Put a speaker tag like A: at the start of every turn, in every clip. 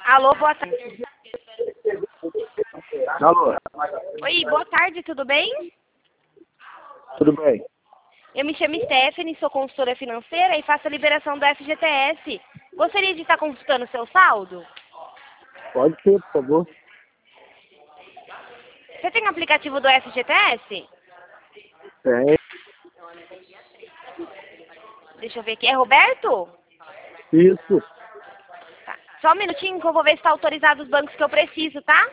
A: Alô, boa tarde.
B: Alô,
A: Oi, boa tarde, tudo bem?
B: tudo bem?
A: Eu me chamo Stephanie, sou consultora financeira e faço a liberação do FGTS. Gostaria de estar consultando o seu saldo?
B: Pode ser, por favor.
A: Você tem o aplicativo do FGTS?
B: Tem.
A: Deixa eu ver aqui. É Roberto?
B: Isso.
A: Tá. Só um minutinho que eu vou ver se está autorizado os bancos que eu preciso, tá?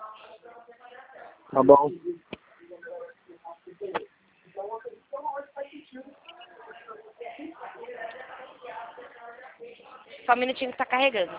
B: Tá bom.
A: Só um minutinho que está carregando.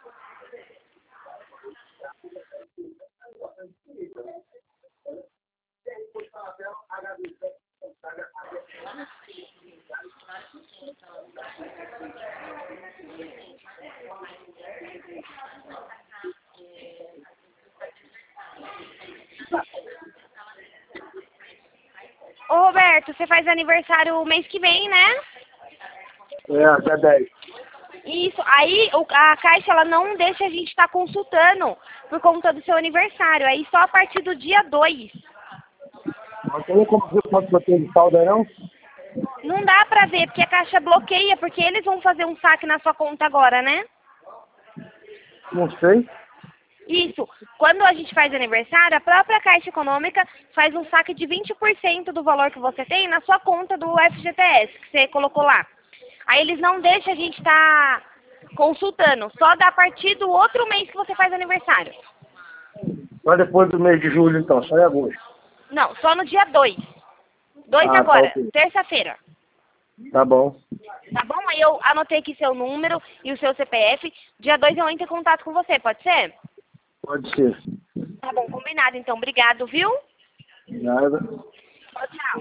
A: Ô, Roberto, você faz aniversário o mês que vem, né?
B: É, até 10.
A: Isso. Aí a Caixa ela não deixa a gente estar consultando por conta do seu aniversário. Aí só a partir do dia 2.
B: Não tem como ver quanto eu tenho de saldo aí, não?
A: Não dá pra ver, porque a Caixa bloqueia, porque eles vão fazer um saque na sua conta agora, né?
B: Não sei.
A: Isso. Quando a gente faz aniversário, a própria Caixa Econômica faz um saque de 20% do valor que você tem na sua conta do FGTS, que você colocou lá. Aí eles não deixam a gente estar consultando, só dá a partir do outro mês que você faz aniversário.
B: Só depois do mês de julho, então. Só em agosto.
A: Não, só no dia 2. 2
B: Ah, tá
A: agora,
B: ok.
A: terça-feira.
B: Tá bom.
A: Tá bom? Aí eu anotei aqui seu número e o seu CPF. Dia 2 eu entro em contato com você, pode ser?
B: Pode ser.
A: Tá bom, combinado então. Obrigado, viu?
B: Nada.
A: Tchau, tchau.